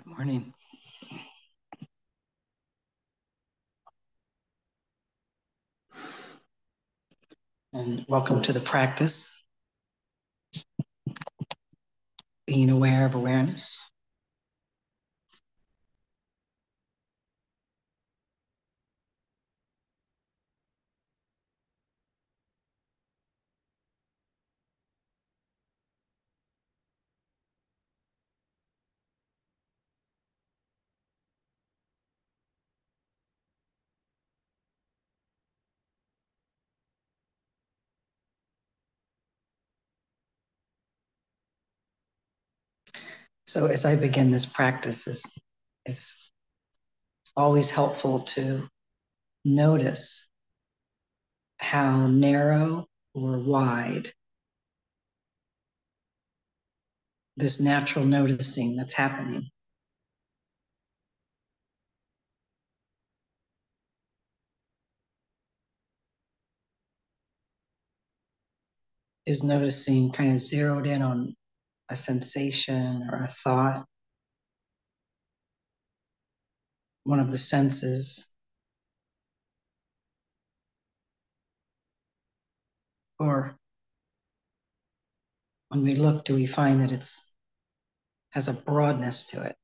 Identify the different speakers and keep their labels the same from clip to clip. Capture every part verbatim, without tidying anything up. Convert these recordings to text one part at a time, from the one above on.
Speaker 1: Morning. And welcome to the practice, being aware of awareness. So as I begin this practice, it's, it's always helpful to notice how narrow or wide this natural noticing that's happening is noticing kind of zeroed in on a sensation or a thought, one of the senses, or when we look, do we find that it's has a broadness to it?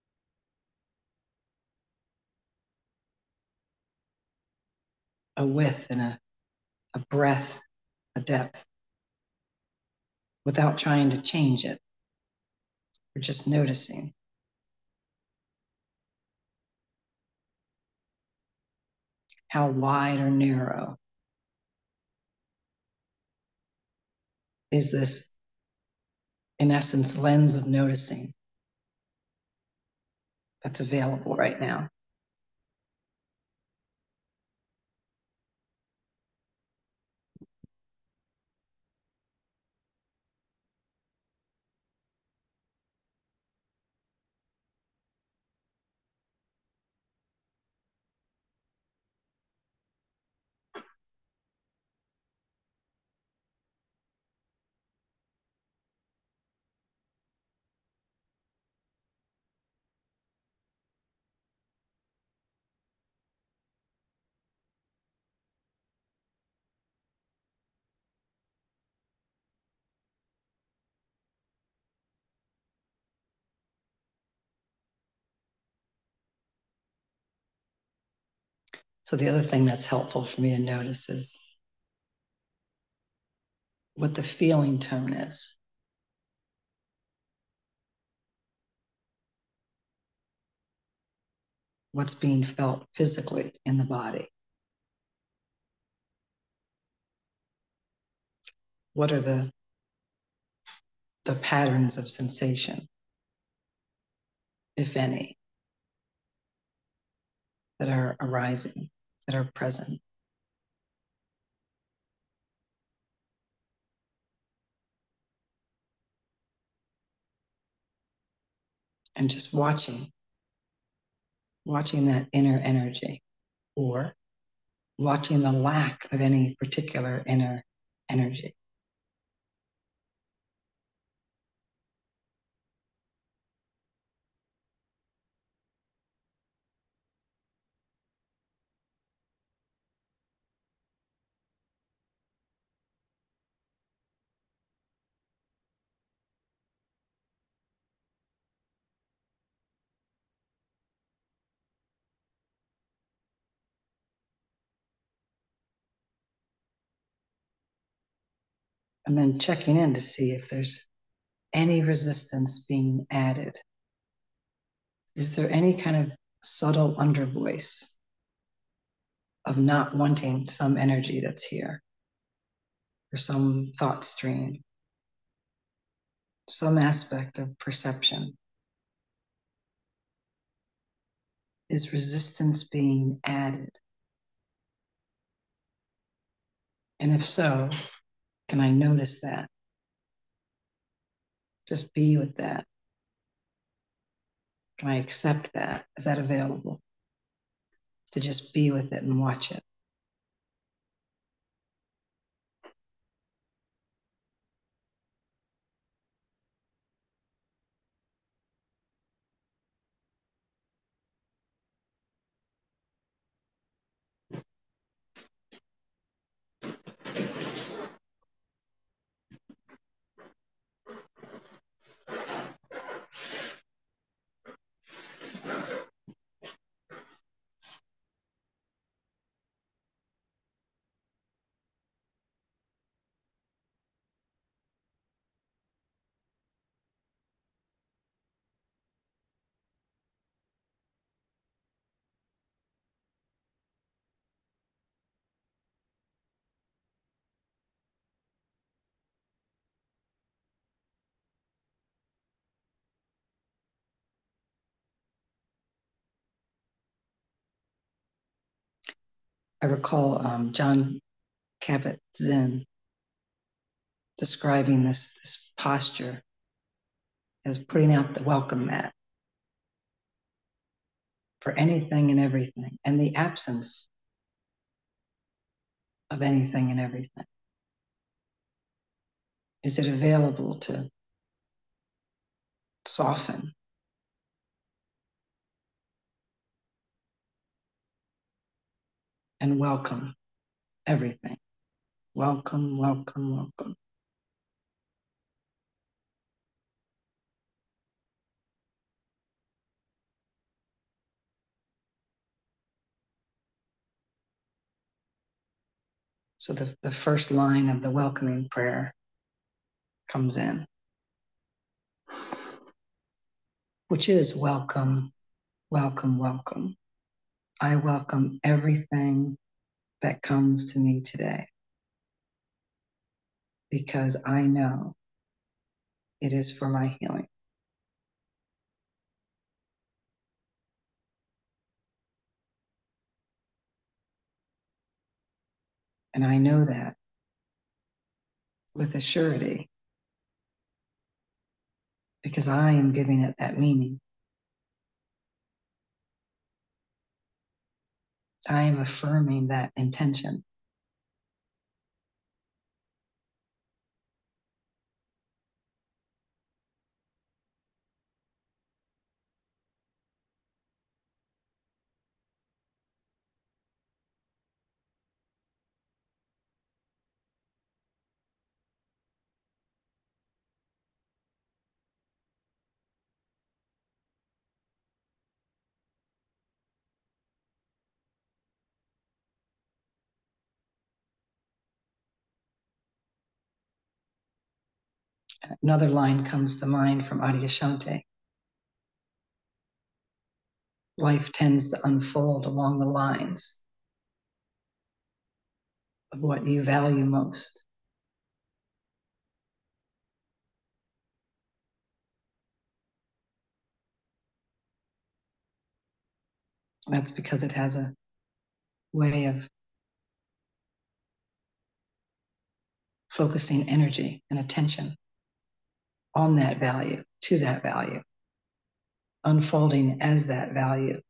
Speaker 1: A width and a, a breadth, a depth, without trying to change it. We're just noticing. How wide or narrow is this, in essence, lens of noticing that's available right now? So the other thing that's helpful for me to notice is what the feeling tone is. What's being felt physically in the body? What are the, the patterns of sensation, if any, that are arising, that are present? And just watching, watching that inner energy, or watching the lack of any particular inner energy. And then checking in to see if there's any resistance being added. Is there any kind of subtle under voice of not wanting some energy that's here, or some thought stream, some aspect of perception? Is resistance being added? And if so, can I notice that? Just be with that. Can I accept that? Is that available? To just be with it and watch it. I recall um, Jon Kabat-Zinn describing this, this posture as putting out the welcome mat for anything and everything, and the absence of anything and everything. Is it available to soften and welcome everything? Welcome, welcome, welcome. So the, the first line of the welcoming prayer comes in, which is welcome, welcome, welcome. I welcome everything that comes to me today because I know it is for my healing. And I know that with a surety because I am giving it that meaning. I am affirming that intention. Another line comes to mind from Adyashanti. Life tends to unfold along the lines of what you value most. That's because it has a way of focusing energy and attention on that value, to that value, unfolding as that value.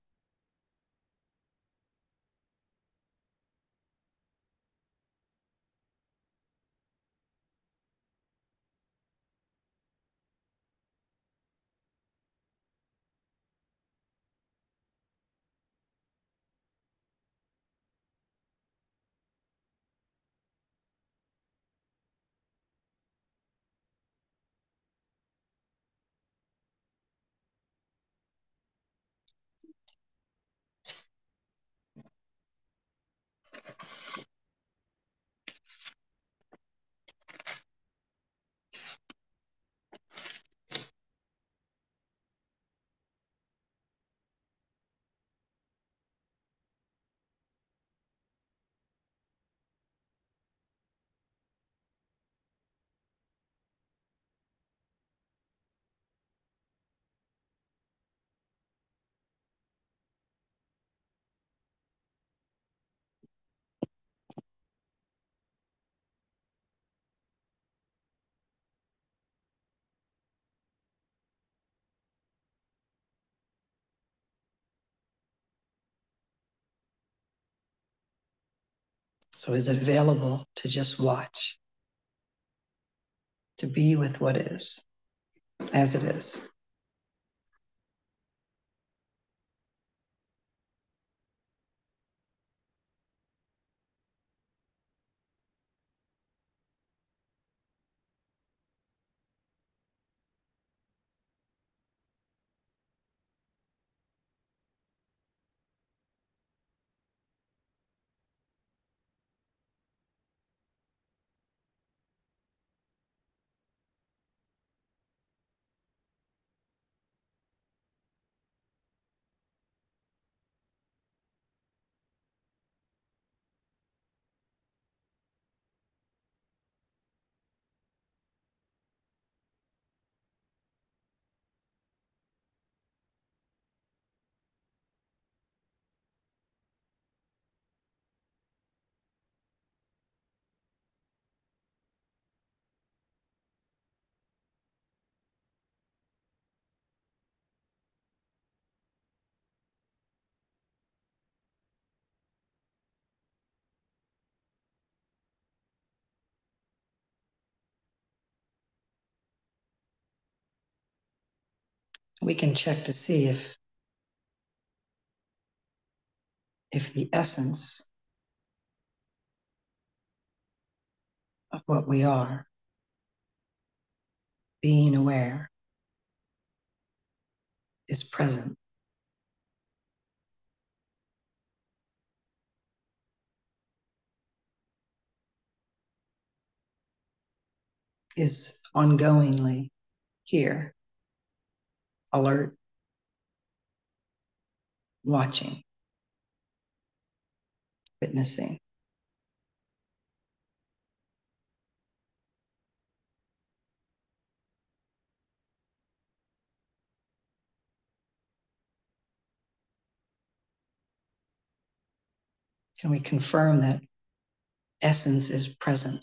Speaker 1: So is it available to just watch, to be with what is, as it is? We can check to see if, if the essence of what we are, being aware, is present. Is ongoingly here, alert, watching, witnessing. Can we confirm that essence is present?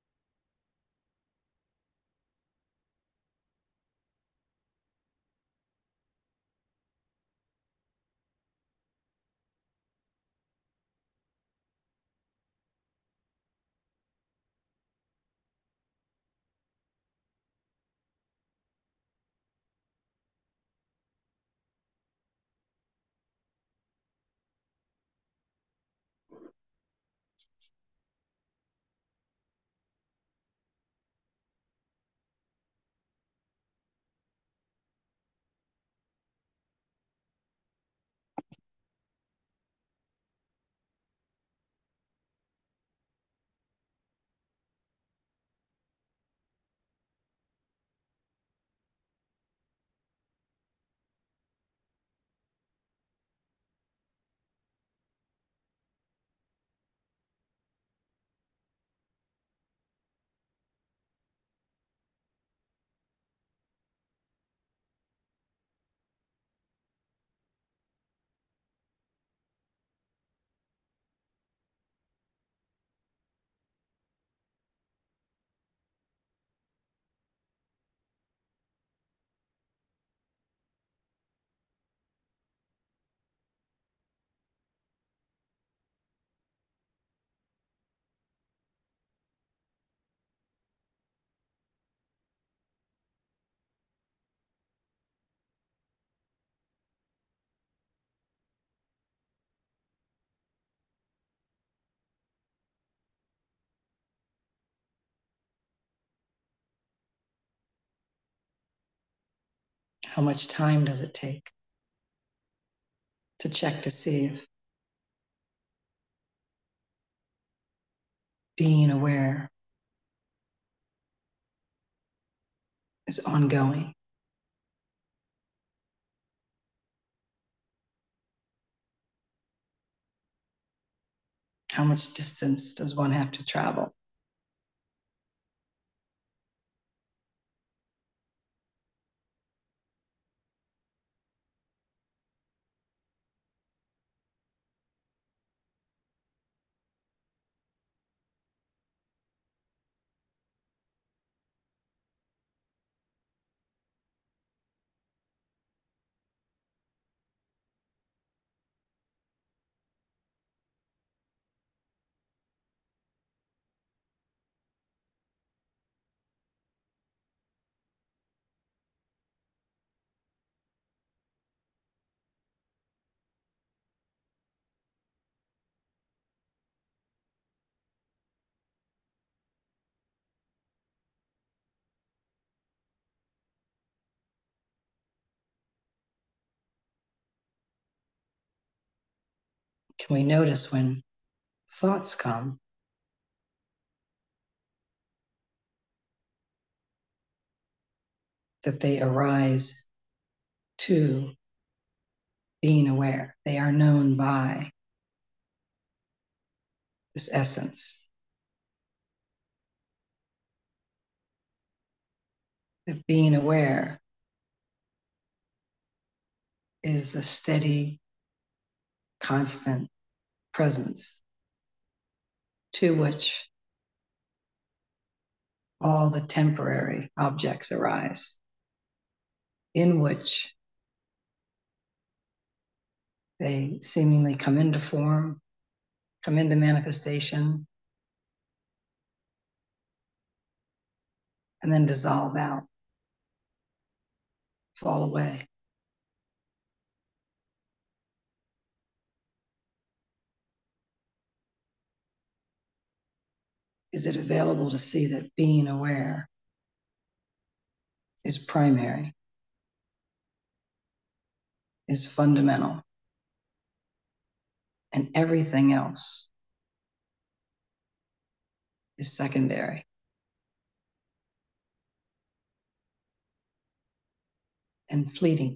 Speaker 1: How much time does it take to check to see if being aware is ongoing? How much distance does one have to travel? Can we notice when thoughts come that they arise to being aware? They are known by this essence. That being aware is the steady, constant presence to which all the temporary objects arise, in which they seemingly come into form, come into manifestation, and then dissolve out, fall away. is it available to see that being aware is primary, is fundamental, and everything else is secondary and fleeting?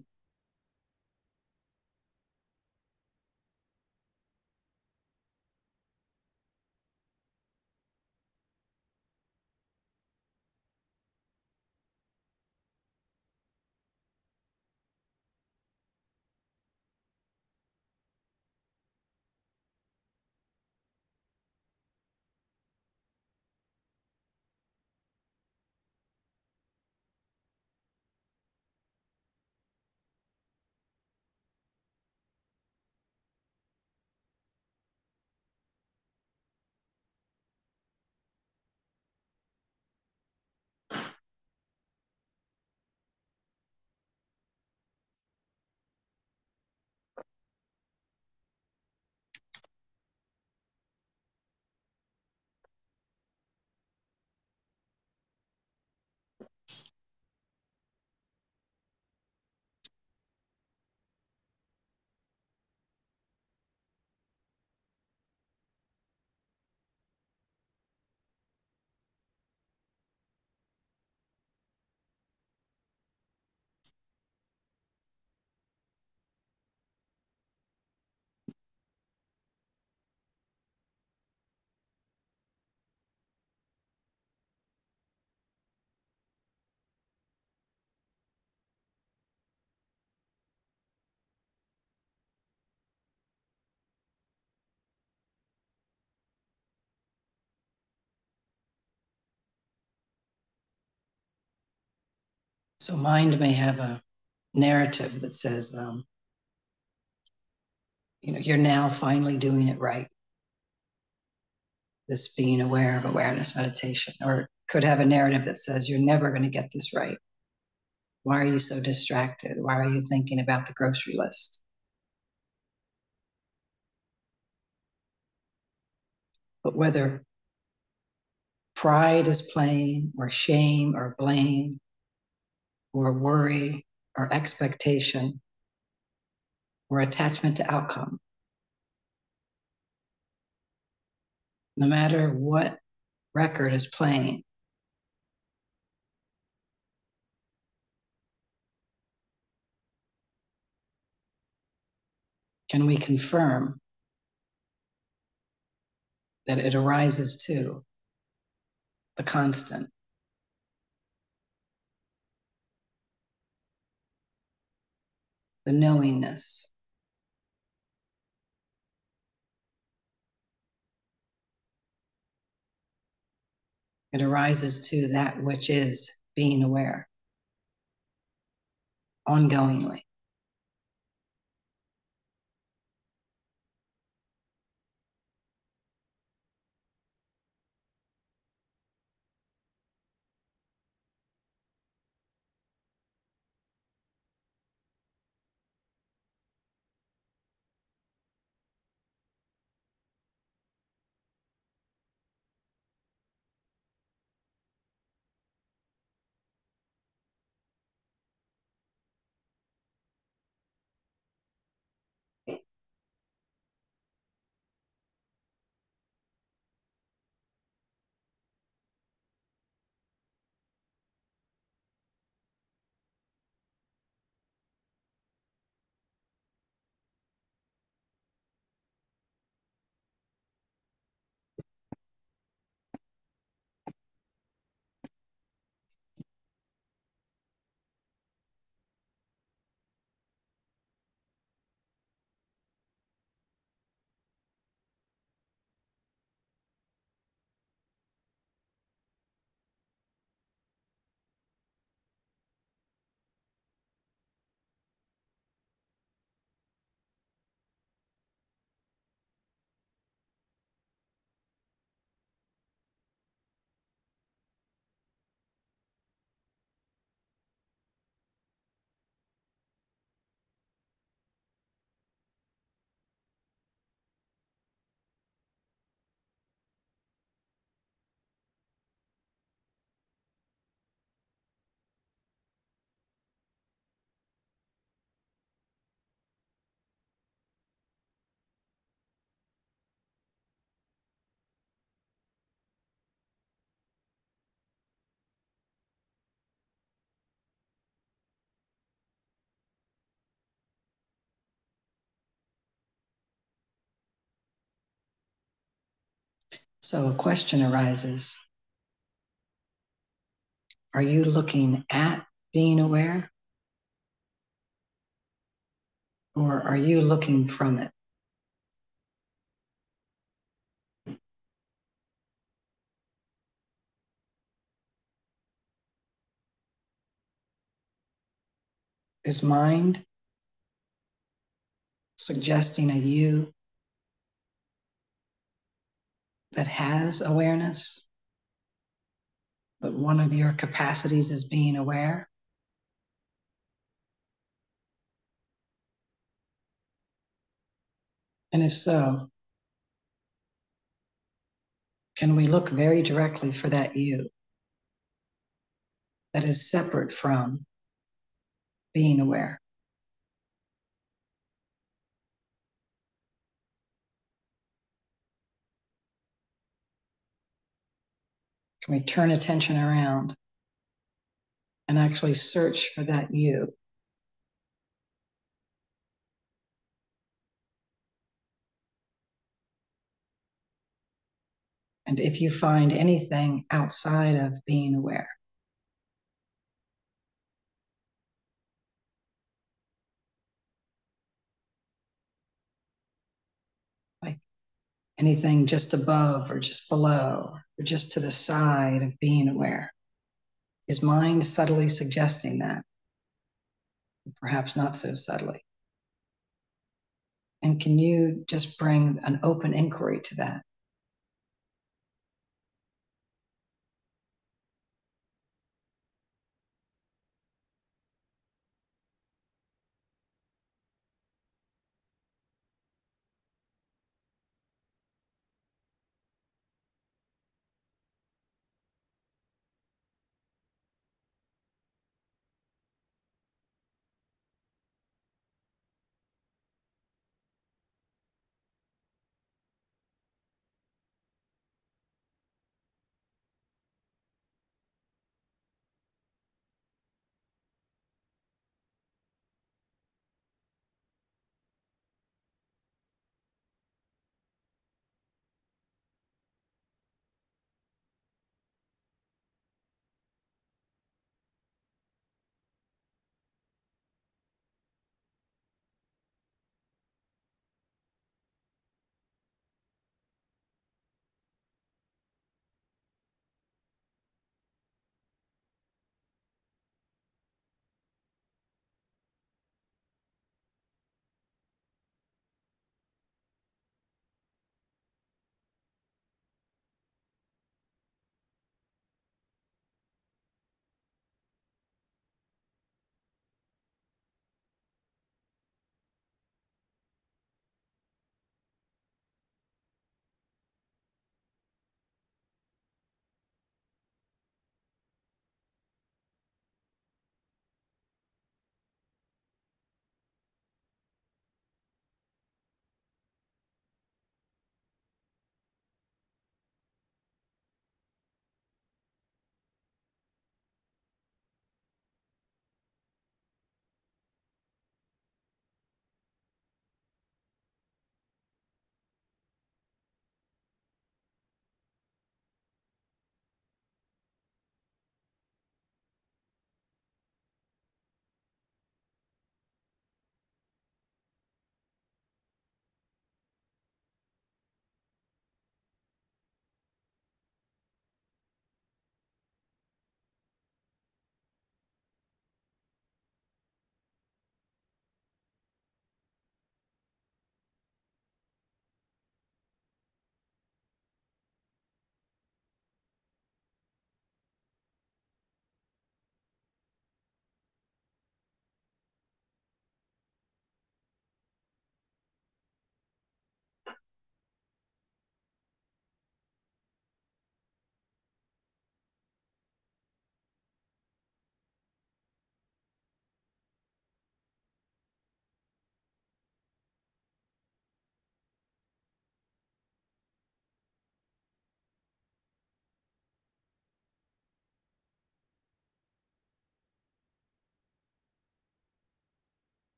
Speaker 1: So mind may have a narrative that says, um, you know, you're now finally doing it right. This being aware of awareness meditation, or it could have a narrative that says you're never going to get this right. Why are you so distracted? Why are you thinking about the grocery list? But whether pride is playing, or shame, or blame, or worry, or expectation, or attachment to outcome, no matter what record is playing, can we confirm that it arises to the constant, the knowingness, it arises to that which is being aware ongoingly? So a question arises: are you looking at being aware, or are you looking from it? Is mind suggesting a you that has awareness, that one of your capacities is being aware? And if so, can we look very directly for that you that is separate from being aware? Can we turn attention around and actually search for that you? And if you find anything outside of being aware, like anything just above or just below or just to the side of being aware, is mind subtly suggesting that? Perhaps not so subtly. And can you just bring an open inquiry to that?